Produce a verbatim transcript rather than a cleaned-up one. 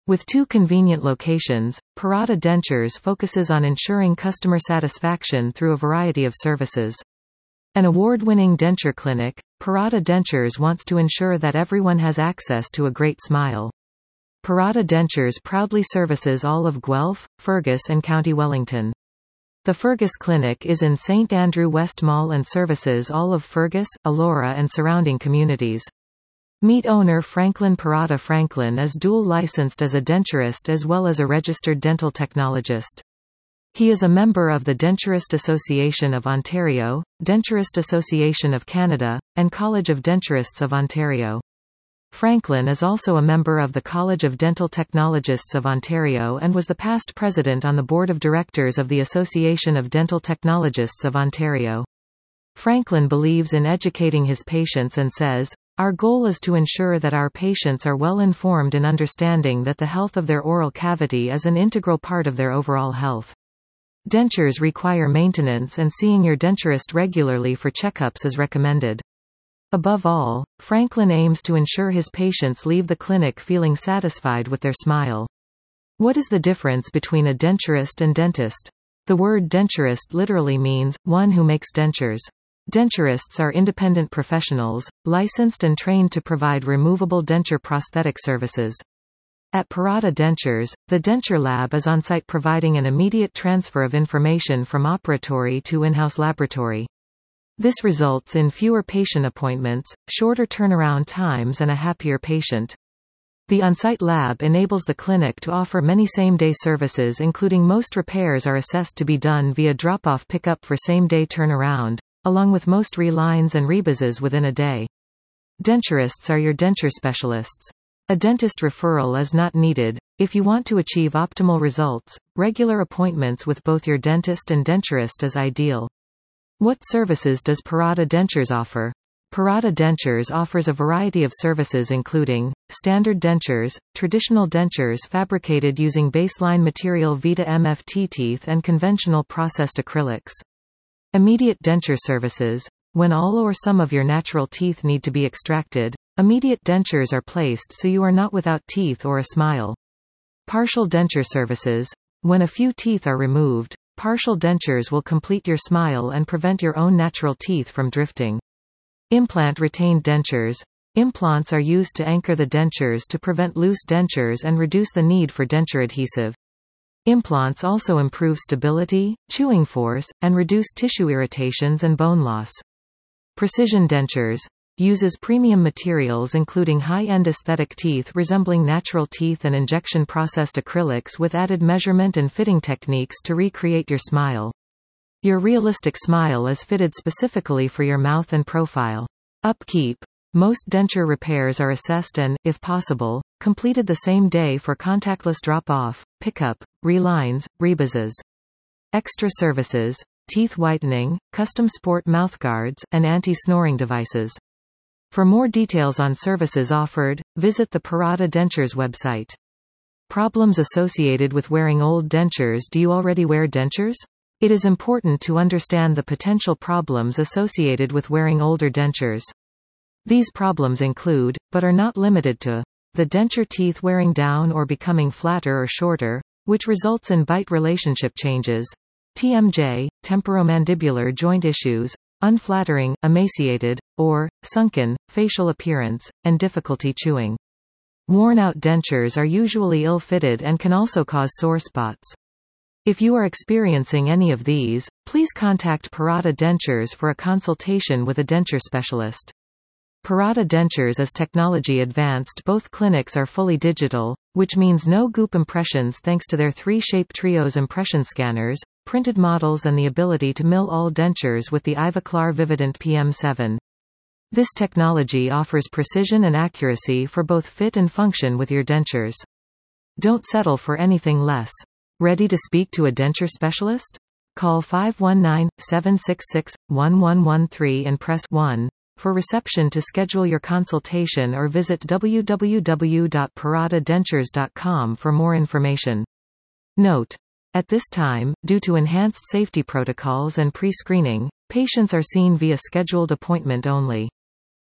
With two convenient locations, Parata Dentures focuses on ensuring customer satisfaction through a variety of services. An award-winning denture clinic, Parata Dentures wants to ensure that everyone has access to a great smile. Parata Dentures proudly services all of Guelph, Fergus and County Wellington. The Fergus Clinic is in Saint Andrew West Mall and services all of Fergus, Elora and surrounding communities. Meet owner Franklin Parata. Franklin is dual licensed as a denturist as well as a registered dental technologist. He is a member of the Denturist Association of Ontario, Denturist Association of Canada, and College of Denturists of Ontario. Franklin is also a member of the College of Dental Technologists of Ontario and was the past president on the board of directors of the Association of Dental Technologists of Ontario. Franklin believes in educating his patients and says, "Our goal is to ensure that our patients are well informed in understanding that the health of their oral cavity is an integral part of their overall health. Dentures require maintenance and seeing your denturist regularly for checkups is recommended." Above all, Franklin aims to ensure his patients leave the clinic feeling satisfied with their smile. What is the difference between a denturist and dentist? The word denturist literally means, one who makes dentures. Denturists are independent professionals, licensed and trained to provide removable denture prosthetic services. At Parata Dentures, the denture lab is on-site providing an immediate transfer of information from operatory to in-house laboratory. This results in fewer patient appointments, shorter turnaround times and a happier patient. The on-site lab enables the clinic to offer many same-day services including most repairs are assessed to be done via drop-off pickup for same-day turnaround, along with most relines and rebases within a day. Denturists are your denture specialists. A dentist referral is not needed. If you want to achieve optimal results, regular appointments with both your dentist and denturist is ideal. What services does Parata Dentures offer? Parata Dentures offers a variety of services including standard dentures, traditional dentures fabricated using baseline material Vita M F T teeth and conventional processed acrylics. Immediate denture services. When all or some of your natural teeth need to be extracted, immediate dentures are placed so you are not without teeth or a smile. Partial denture services. When a few teeth are removed, partial dentures will complete your smile and prevent your own natural teeth from drifting. Implant retained dentures. Implants are used to anchor the dentures to prevent loose dentures and reduce the need for denture adhesive. Implants also improve stability, chewing force, and reduce tissue irritations and bone loss. Precision dentures. Uses premium materials including high-end aesthetic teeth resembling natural teeth and injection-processed acrylics with added measurement and fitting techniques to recreate your smile. Your realistic smile is fitted specifically for your mouth and profile. Upkeep. Most denture repairs are assessed and, if possible, completed the same day for contactless drop-off, pickup, relines, rebases. Extra services. Teeth whitening, custom sport mouthguards, and anti-snoring devices. For more details on services offered, visit the Parata Dentures website. Problems associated with wearing old dentures. Do you already wear dentures? It is important to understand the potential problems associated with wearing older dentures. These problems include, but are not limited to, the denture teeth wearing down or becoming flatter or shorter, which results in bite relationship changes, T M J, temporomandibular joint issues, unflattering, emaciated, or sunken, facial appearance, and difficulty chewing. Worn-out dentures are usually ill-fitted and can also cause sore spots. If you are experiencing any of these, please contact Parata Dentures for a consultation with a denture specialist. Parata Dentures is technology advanced. Both clinics are fully digital, which means no goop impressions thanks to their three-shape Trios impression scanners, printed models and the ability to mill all dentures with the Ivoclar Vivident P M seven. This technology offers precision and accuracy for both fit and function with your dentures. Don't settle for anything less. Ready to speak to a denture specialist? Call five one nine, seven six six, one one one three and press one for reception to schedule your consultation or visit w w w dot parata dentures dot com for more information. Note: at this time, due to enhanced safety protocols and pre-screening, patients are seen via scheduled appointment only.